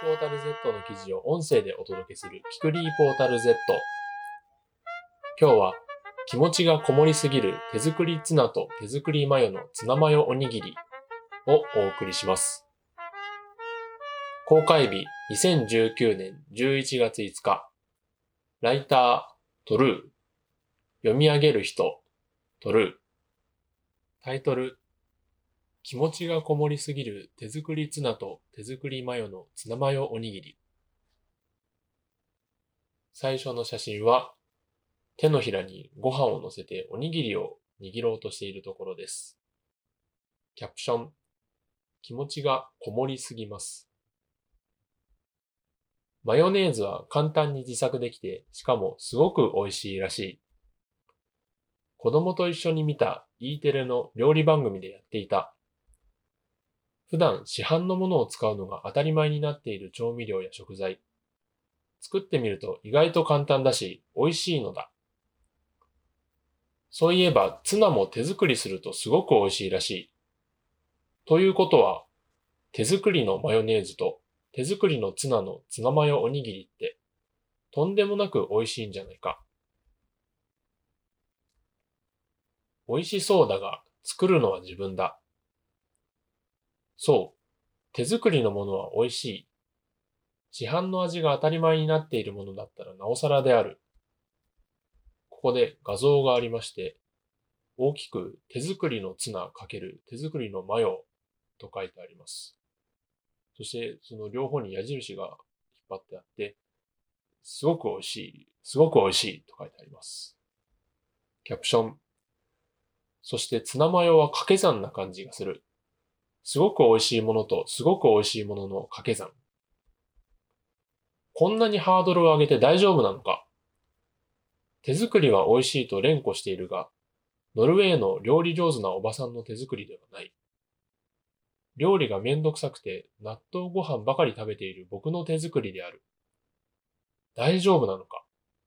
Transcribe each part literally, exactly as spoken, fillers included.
ポータル Z の記事を音声でお届けするキクリーポータル Z。今日は気持ちがこもりすぎる手作りツナと手作りマヨのツナマヨおにぎりをお送りします。公開日にせんじゅうきゅうねんじゅういちがついつか。ライタートルー。読み上げる人トルー。タイトル、気持ちがこもりすぎる手作りツナと手作りマヨのツナマヨおにぎり。最初の写真は手のひらにご飯を乗せておにぎりを握ろうとしているところです。キャプション、気持ちがこもりすぎます。マヨネーズは簡単に自作できて、しかもすごく美味しいらしい。子供と一緒に見た E テレの料理番組でやっていた。普段市販のものを使うのが当たり前になっている調味料や食材。作ってみると意外と簡単だし、美味しいのだ。そういえばツナも手作りするとすごく美味しいらしい。ということは、手作りのマヨネーズと手作りのツナのツナマヨおにぎりってとんでもなく美味しいんじゃないか。美味しそうだが作るのは自分だ。そう、手作りのものは美味しい。市販の味が当たり前になっているものだったらなおさらである。ここで画像がありまして、大きく手作りのツナ×手作りのマヨと書いてあります。そしてその両方に矢印が引っ張ってあって、すごく美味しい、すごく美味しいと書いてあります。キャプション。そしてツナマヨは掛け算な感じがする。すごく美味しいものとすごく美味しいものの掛け算。こんなにハードルを上げて大丈夫なのか。手作りは美味しいと連呼しているが、ノルウェーの料理上手なおばさんの手作りではない。料理がめんどくさくて納豆ご飯ばかり食べている僕の手作りである。大丈夫なのか。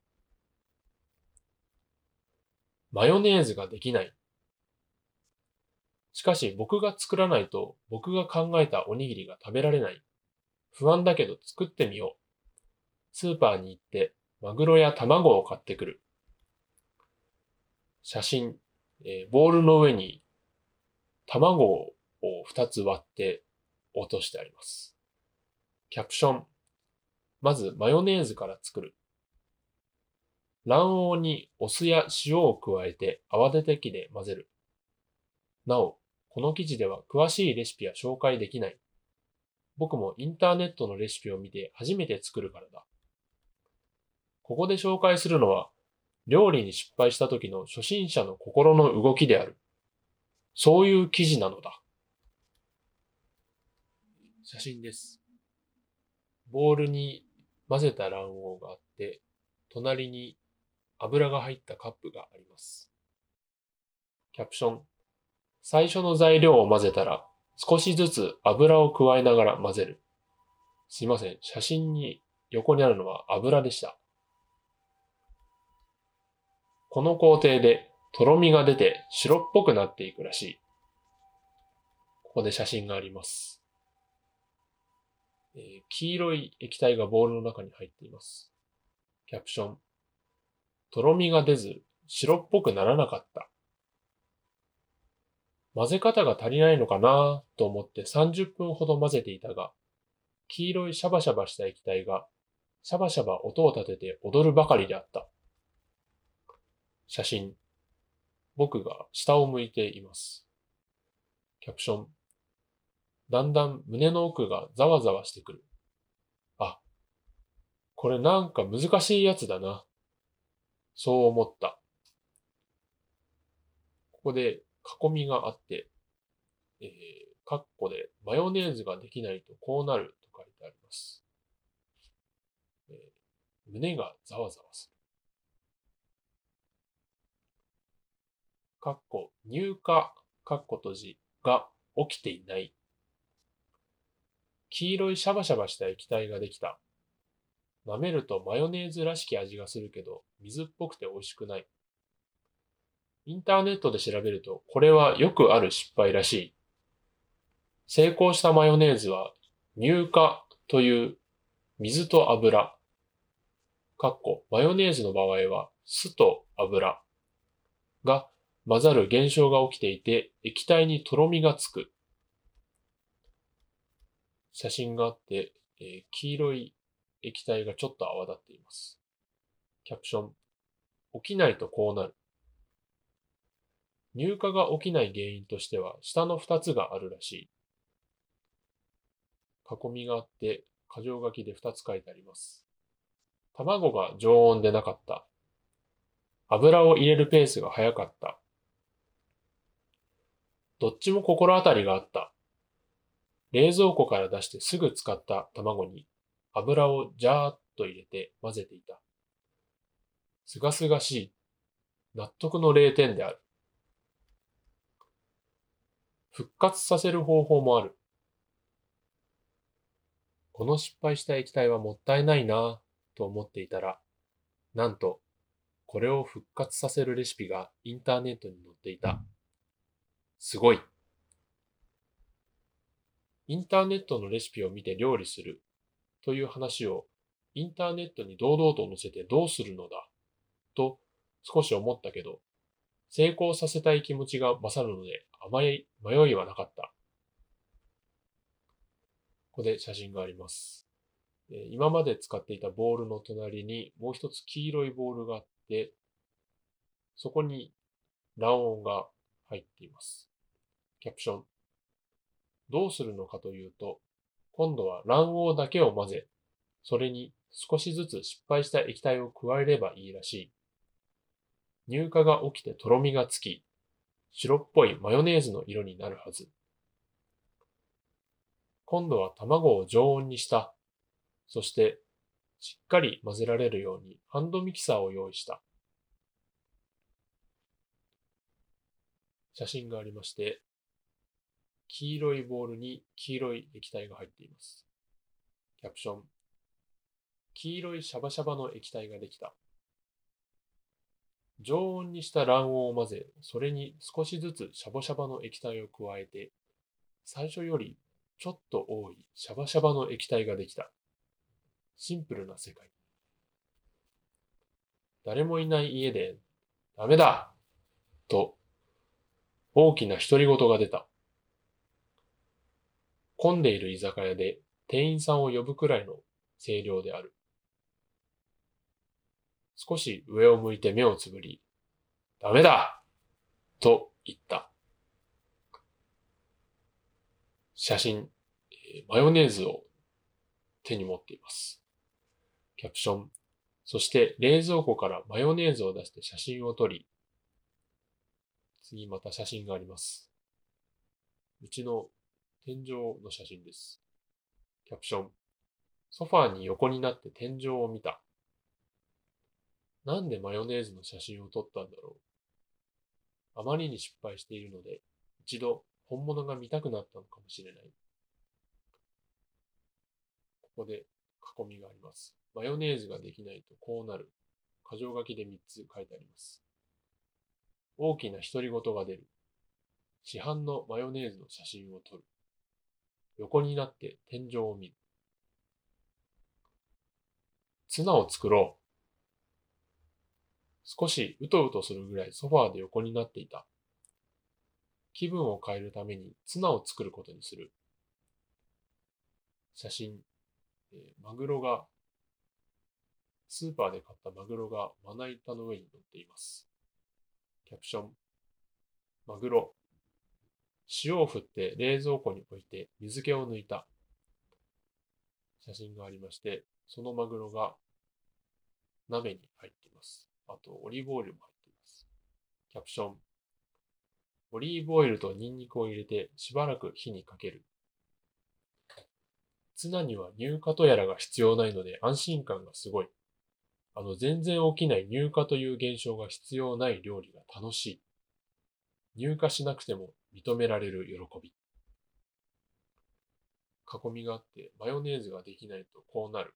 マヨネーズができない。しかし僕が作らないと僕が考えたおにぎりが食べられない。不安だけど作ってみよう。スーパーに行ってマグロや卵を買ってくる。写真、えー、ボウルの上に卵をふたつ割って落としてあります。キャプション。まずマヨネーズから作る。卵黄にお酢や塩を加えて泡立て器で混ぜる。なお、この記事では詳しいレシピは紹介できない。僕もインターネットのレシピを見て初めて作るからだ。ここで紹介するのは、料理に失敗した時の初心者の心の動きである。そういう記事なのだ。写真です。ボウルに混ぜた卵黄があって、隣に油が入ったカップがあります。キャプション。最初の材料を混ぜたら、少しずつ油を加えながら混ぜる。すいません。写真に横にあるのは油でした。この工程でとろみが出て白っぽくなっていくらしい。ここで写真があります。えー、黄色い液体がボウルの中に入っています。キャプション。とろみが出ず白っぽくならなかった。混ぜ方が足りないのかなと思ってさんじゅっぷんほど混ぜていたが、黄色いシャバシャバした液体がシャバシャバ音を立てて踊るばかりであった。写真。僕が下を向いています。キャプション。だんだん胸の奥がざわざわしてくる。あ、これなんか難しいやつだな。そう思った。ここで囲みがあって、えー、カッコでマヨネーズができないとこうなると書いてあります。えー、胸がざわざわする。カッコ入荷、カッコ閉じが起きていない。黄色いシャバシャバした液体ができた。舐めるとマヨネーズらしき味がするけど、水っぽくて美味しくない。インターネットで調べると、これはよくある失敗らしい。成功したマヨネーズは、乳化という水と油、かっこマヨネーズの場合は酢と油が混ざる現象が起きていて、液体にとろみがつく。写真があって、えー黄色い液体がちょっと泡立っています。キャプション。起きないとこうなる。乳化が起きない原因としては下のふたつがあるらしい。囲みがあって、箇条書きでふたつ書いてあります。卵が常温でなかった。油を入れるペースが早かった。どっちも心当たりがあった。冷蔵庫から出してすぐ使った卵に油をジャーっと入れて混ぜていた。すがすがしい。納得のれいてんである。復活させる方法もある。この失敗した液体はもったいないなぁと思っていたら、なんと、これを復活させるレシピがインターネットに載っていた。すごい。インターネットのレシピを見て料理するという話をインターネットに堂々と載せてどうするのだと少し思ったけど、成功させたい気持ちが勝るのであまり迷いはなかった。ここで写真があります。今まで使っていたボールの隣にもう一つ黄色いボールがあって、そこに卵黄が入っています。キャプション。どうするのかというと、今度は卵黄だけを混ぜ、それに少しずつ失敗した液体を加えればいいらしい。乳化が起きてとろみがつき、白っぽいマヨネーズの色になるはず。今度は卵を常温にした。そして、しっかり混ぜられるようにハンドミキサーを用意した。写真がありまして、黄色いボウルに黄色い液体が入っています。キャプション。黄色いシャバシャバの液体ができた。常温にした卵黄を混ぜ、それに少しずつシャバシャバの液体を加えて、最初よりちょっと多いシャバシャバの液体ができた。シンプルな世界。誰もいない家で、ダメだと、大きな独り言が出た。混んでいる居酒屋で店員さんを呼ぶくらいの声量である。少し上を向いて目をつぶり、ダメだと言った。写真、マヨネーズを手に持っています。キャプション。そして冷蔵庫からマヨネーズを出して写真を撮り、次また写真があります。うちの天井の写真です。キャプション。ソファーに横になって天井を見た。なんでマヨネーズの写真を撮ったんだろう。あまりに失敗しているので、一度本物が見たくなったのかもしれない。ここで囲みがあります。マヨネーズができないとこうなる。箇条書きでみっつ書いてあります。大きな独り言が出る。市販のマヨネーズの写真を撮る。横になって天井を見る。ツナを作ろう。少しうとうとするぐらいソファーで横になっていた。気分を変えるためにツナを作ることにする。写真、えーマグロが、スーパーで買ったマグロがまな板の上に乗っています。キャプション、マグロ。塩を振って冷蔵庫に置いて水気を抜いた。写真がありまして、そのマグロが鍋に入っています。あと、オリーブオイルも入っています。キャプション。オリーブオイルとニンニクを入れてしばらく火にかける。ツナには乳化とやらが必要ないので安心感がすごい。あの全然起きない乳化という現象が必要ない料理が楽しい。乳化しなくても認められる喜び。囲みがあってマヨネーズができないとこうなる。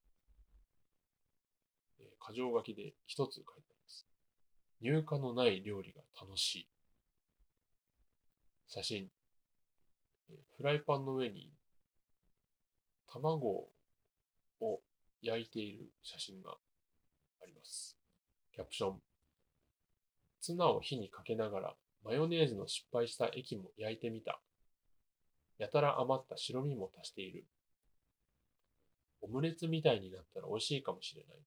箇条書きで一つ書いてあります。乳化のない料理が楽しい。写真。フライパンの上に卵を焼いている写真があります。キャプション。ツナを火にかけながらマヨネーズの失敗した液も焼いてみた。やたら余った白身も足している。オムレツみたいになったら美味しいかもしれない。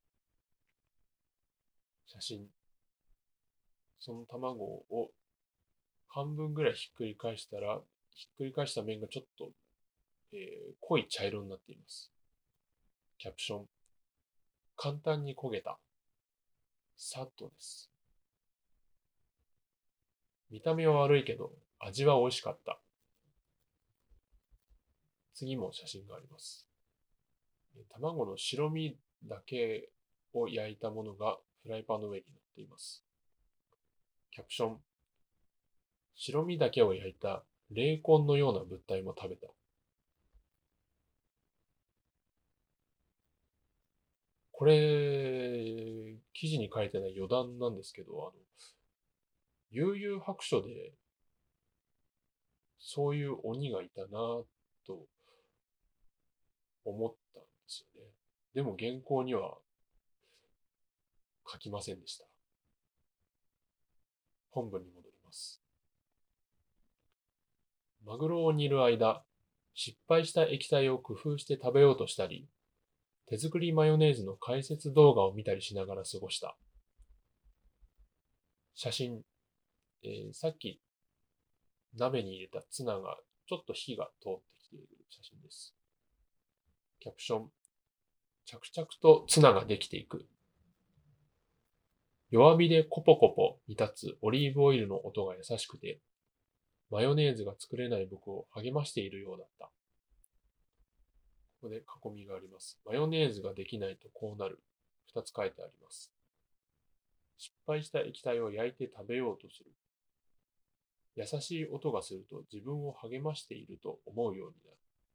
写真。その卵を半分ぐらいひっくり返したら、ひっくり返した面がちょっと、えー濃い茶色になっています。キャプション。簡単に焦げた。さっとです。見た目は悪いけど、味は美味しかった。次も写真があります。卵の白身だけを焼いたものがフライパンの上に乗っています。キャプション。白身だけを焼いたレーコンのような物体も食べた。これ、記事に書いてない余談なんですけど、あの、悠々白書で、そういう鬼がいたなと思ったんですよね。でも原稿には書きませんでした。本文に戻ります。マグロを煮る間、失敗した液体を工夫して食べようとしたり、手作りマヨネーズの解説動画を見たりしながら過ごした。写真、えーさっき鍋に入れたツナがちょっと火が通ってきている写真です。キャプション、着々とツナができていく。弱火でコポコポ煮立つオリーブオイルの音が優しくて、マヨネーズが作れない僕を励ましているようだった。ここで囲みがあります。マヨネーズができないとこうなる。二つ書いてあります。失敗した液体を焼いて食べようとする。優しい音がすると自分を励ましていると思うようになる。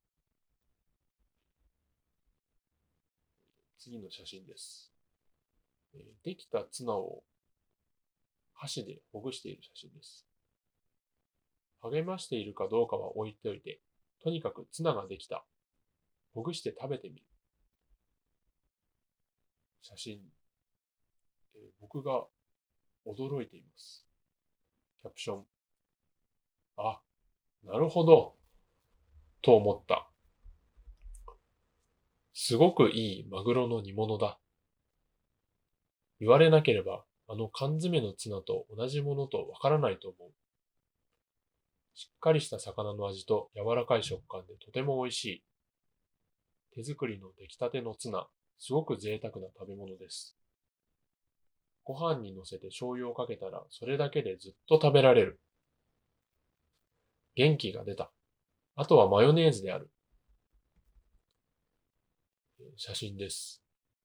次の写真です。できたツナを箸でほぐしている写真です。励ましているかどうかは置いておいて、とにかくツナができた。ほぐして食べてみる。写真、えー僕が驚いています。キャプション。あ、なるほど、と思った。すごくいいマグロの煮物だ。言われなければ、あの缶詰のツナと同じものとわからないと思う。しっかりした魚の味と柔らかい食感でとても美味しい。手作りの出来たてのツナ、すごく贅沢な食べ物です。ご飯に乗せて醤油をかけたら、それだけでずっと食べられる。元気が出た。あとはマヨネーズである。写真です。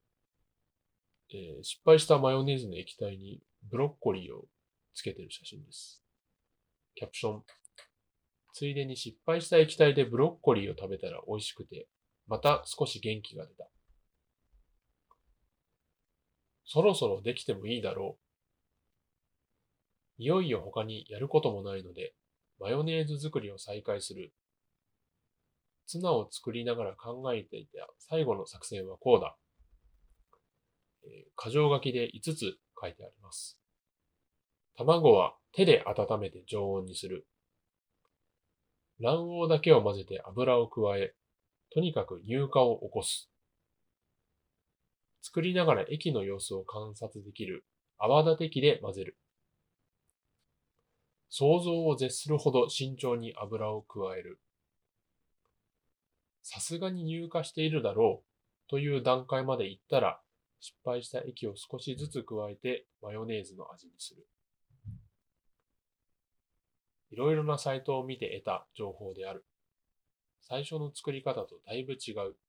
えー失敗したマヨネーズの液体にブロッコリーをつけている写真です。キャプション。ついでに失敗した液体でブロッコリーを食べたら美味しくて、また少し元気が出た。そろそろできてもいいだろう。いよいよ他にやることもないので、マヨネーズ作りを再開する。ツナを作りながら考えていた最後の作戦はこうだ。えー、箇条書きでいつつ書いてあります。卵は手で温めて常温にする。卵黄だけを混ぜて油を加え、とにかく乳化を起こす。作りながら液の様子を観察できる泡立て器で混ぜる。想像を絶するほど慎重に油を加える。さすがに乳化しているだろうという段階まで行ったら、失敗した液を少しずつ加えてマヨネーズの味にする。いろいろなサイトを見て得た情報である。最初の作り方とだいぶ違う。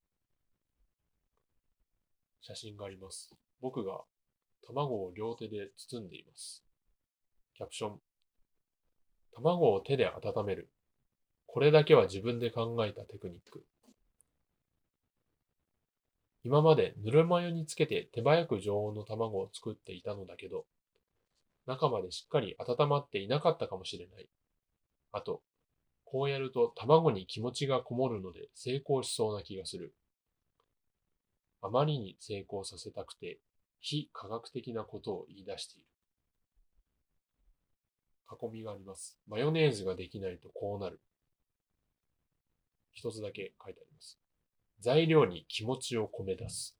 写真があります。僕が卵を両手で包んでいます。キャプション。卵を手で温める。これだけは自分で考えたテクニック。今までぬるま湯につけて手早く常温の卵を作っていたのだけど、中までしっかり温まっていなかったかもしれない。あと、こうやると卵に気持ちがこもるので成功しそうな気がする。 あまりに成功させたくて、非科学的なことを言い出している。囲みがあります。マヨネーズができないとこうなる。一つだけ書いてあります。材料に気持ちを込め出す。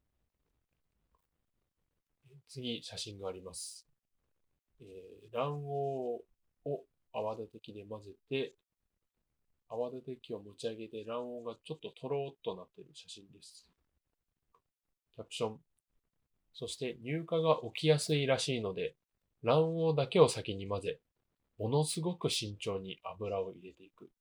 次、写真があります。えー、卵黄を泡立て器で混ぜて、泡立て器を持ち上げて卵黄がちょっととろーっとなっている写真です。キャプション。そして乳化が起きやすいらしいので、卵黄だけを先に混ぜ、ものすごく慎重に油を入れていく。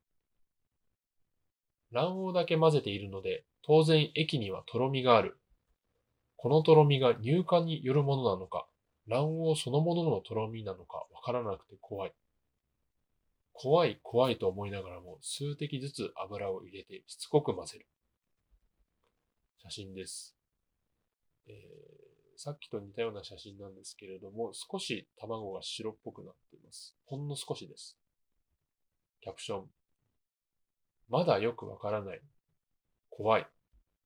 卵黄だけ混ぜているので、当然液にはとろみがある。このとろみが乳化によるものなのか、卵黄そのもののとろみなのかわからなくて怖い。怖い怖いと思いながらも数滴ずつ油を入れてしつこく混ぜる。写真です。えー、さっきと似たような写真なんですけれども、少し卵が白っぽくなっています。ほんの少しです。キャプション。まだよくわからない。怖い。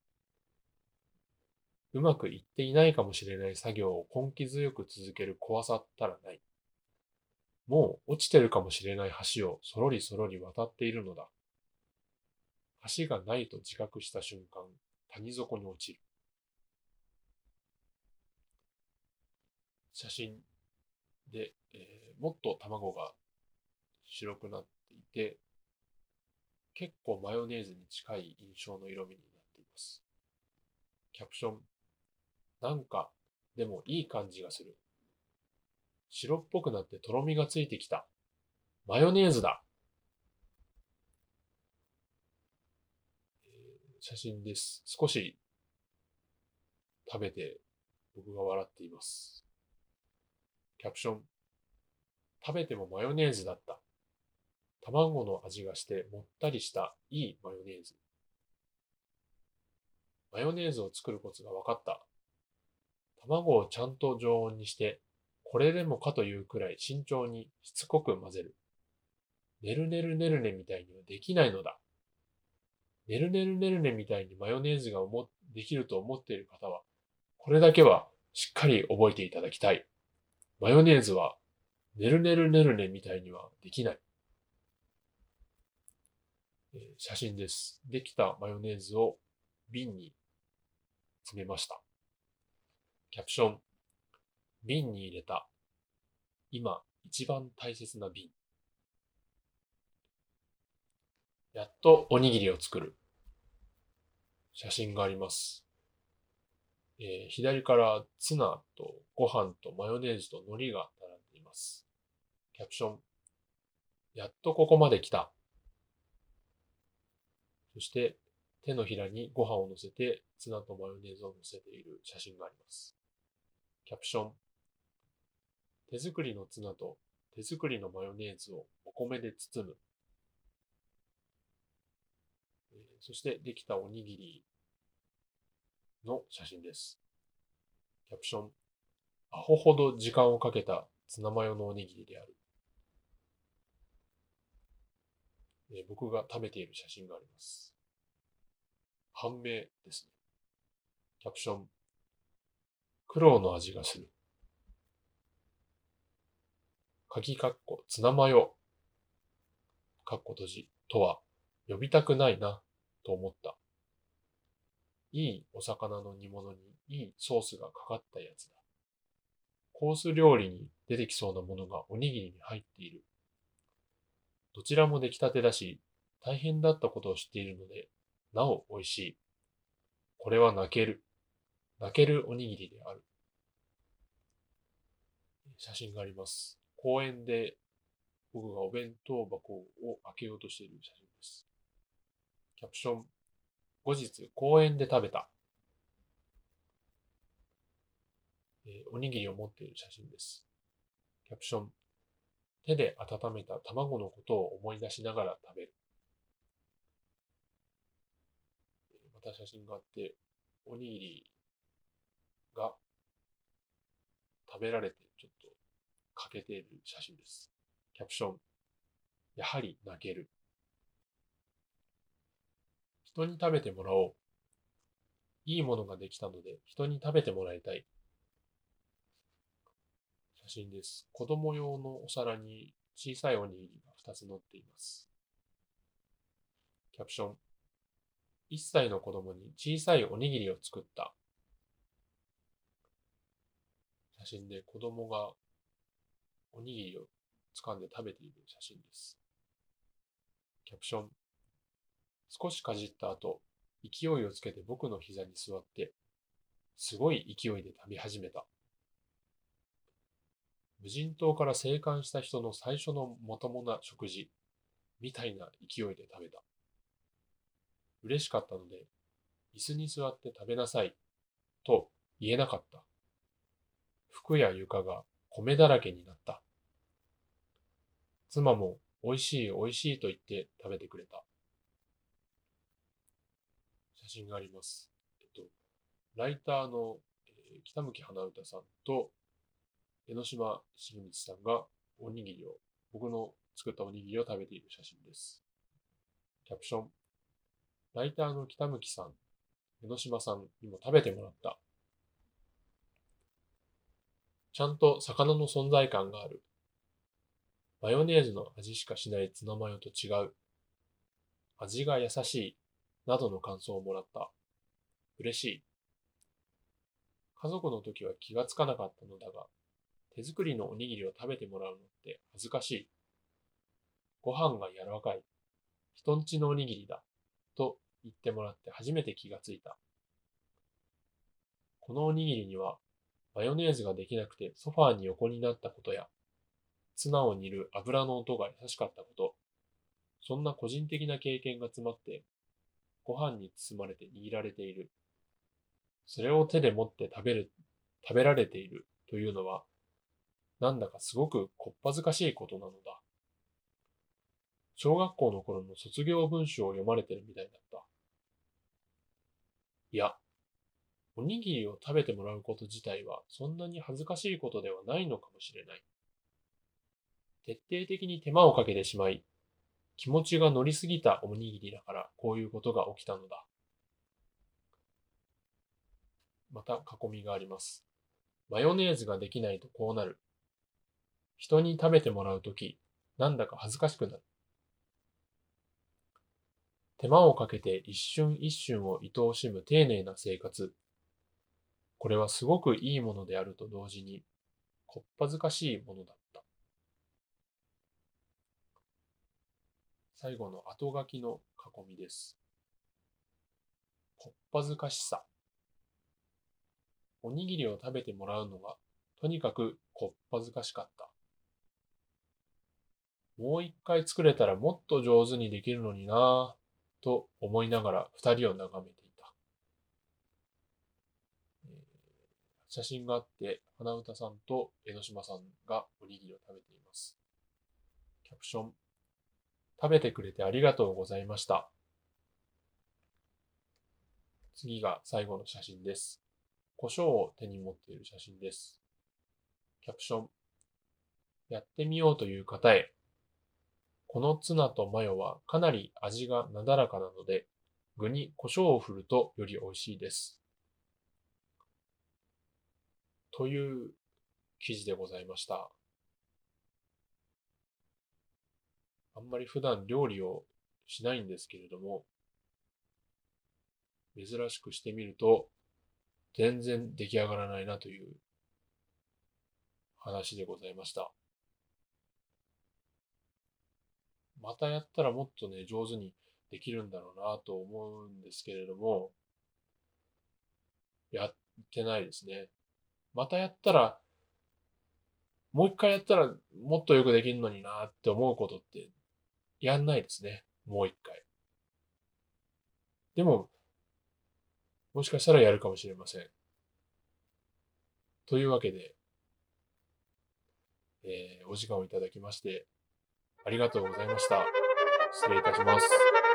うまくいっていないかもしれない作業を根気強く続ける怖さったらない。もう落ちてるかもしれない橋をそろりそろり渡っているのだ。橋がないと自覚した瞬間、谷底に落ちる。写真で、えーもっと卵が白くなっていて、結構マヨネーズに近い印象の色味になっています。キャプション。なんか、でもいい感じがする。白っぽくなってとろみがついてきた。マヨネーズだ。写真です。少し食べて僕が笑っています。キャプション。食べてもマヨネーズだった。卵の味がしてもったりしたいいマヨネーズ。マヨネーズを作るコツが分かった。卵をちゃんと常温にして、これでもかというくらい慎重にしつこく混ぜる。ねるねるねるねみたいにはできないのだ。ねるねるねるねみたいにマヨネーズができると思っている方は、これだけはしっかり覚えていただきたい。マヨネーズはねるねるねるねみたいにはできない。写真です。できたマヨネーズを瓶に詰めました。キャプション。瓶に入れた。今一番大切な瓶。やっとおにぎりを作る。写真があります。えー、左からツナとご飯とマヨネーズと海苔が並んでいます。キャプション。やっとここまで来た。そして手のひらにご飯を乗せてツナとマヨネーズを乗せている写真があります。キャプション。手作りのツナと手作りのマヨネーズをお米で包む。そしてできたおにぎりの写真です。キャプション。アホほど時間をかけたツナマヨのおにぎりである。僕が食べている写真があります。判明ですね。キャプション。苦労の味がする。鍵括弧ツナマヨ。括弧閉じとは呼びたくないなと思った。いいお魚の煮物にいいソースがかかったやつだ。コース料理に出てきそうなものがおにぎりに入っている。どちらも出来たてだし、大変だったことを知っているので、なお美味しい。これは泣ける。泣けるおにぎりである。写真があります。公園で僕がお弁当箱を開けようとしている写真です。キャプション。後日、公園で食べた。えー、おにぎりを持っている写真です。キャプション。手で温めた卵のことを思い出しながら食べる。また写真があって、おにぎりが食べられてちょっと欠けている写真です。キャプション。やはり泣ける。人に食べてもらおう。 いいものができたので人に食べてもらいたい。写真です。子供用のお皿に小さいおにぎりがふたつ乗っています。キャプション。いっさいの子供に小さいおにぎりを作った。写真で子供がおにぎりを掴んで食べている写真です。キャプション。少しかじった後、勢いをつけて僕の膝に座って、すごい勢いで食べ始めた。無人島から生還した人の最初のまともな食事、みたいな勢いで食べた。嬉しかったので、椅子に座って食べなさい、と言えなかった。服や床が米だらけになった。妻も美味しい美味しいと言って食べてくれた。写真があります。えっと、ライターの、えー北向花歌さんと江ノ島重光さんがおにぎりを、僕の作ったおにぎりを食べている写真です。キャプション。ライターの北向さん、江ノ島さんにも食べてもらった。ちゃんと魚の存在感がある。マヨネーズの味しかしないツナマヨと違う。味が優しい。などの感想をもらった。嬉しい。家族の時は気がつかなかったのだが、手作りのおにぎりを食べてもらうのって恥ずかしい。ご飯が柔らかい。人んちのおにぎりだ。と言ってもらって初めて気がついた。このおにぎりには、マヨネーズができなくてソファーに横になったことや、ツナを煮る油の音が優しかったこと、そんな個人的な経験が詰まって、ご飯に包まれて握られている。それを手で持って食べる、食べられているというのは、なんだかすごくこっぱずかしいことなのだ。小学校の頃の卒業文集を読まれてるみたいだった。いや、おにぎりを食べてもらうこと自体はそんなに恥ずかしいことではないのかもしれない。徹底的に手間をかけてしまい、気持ちが乗りすぎたおにぎりだからこういうことが起きたのだ。また囲みがあります。マヨネーズができないとこうなる。人に食べてもらうとき、なんだか恥ずかしくなる。手間をかけて一瞬一瞬を愛おしむ丁寧な生活。これはすごくいいものであると同時に、こっぱずかしいものだった。最後の後書きの囲みです。こっぱずかしさ。おにぎりを食べてもらうのが、とにかくこっぱずかしかった。もう一回作れたらもっと上手にできるのになぁ、と思いながら二人を眺めていた。えー写真があって、花歌さんと江ノ島さんがおにぎりを食べています。キャプション。食べてくれてありがとうございました。次が最後の写真です。胡椒を手に持っている写真です。キャプション。やってみようという方へ。このツナとマヨはかなり味がなだらかなので、具に胡椒を振るとより美味しいです。という記事でございました。あんまり普段料理をしないんですけれども、珍しくしてみると全然出来上がらないなという話でございました。またやったらもっとね、上手にできるんだろうなと思うんですけれども、やってないですね。またやったら、もう一回やったらもっとよくできるのになって思うことってやんないですね。もう一回。でも、もしかしたらやるかもしれません。というわけで、えーお時間をいただきまして、ありがとうございました。失礼いたします。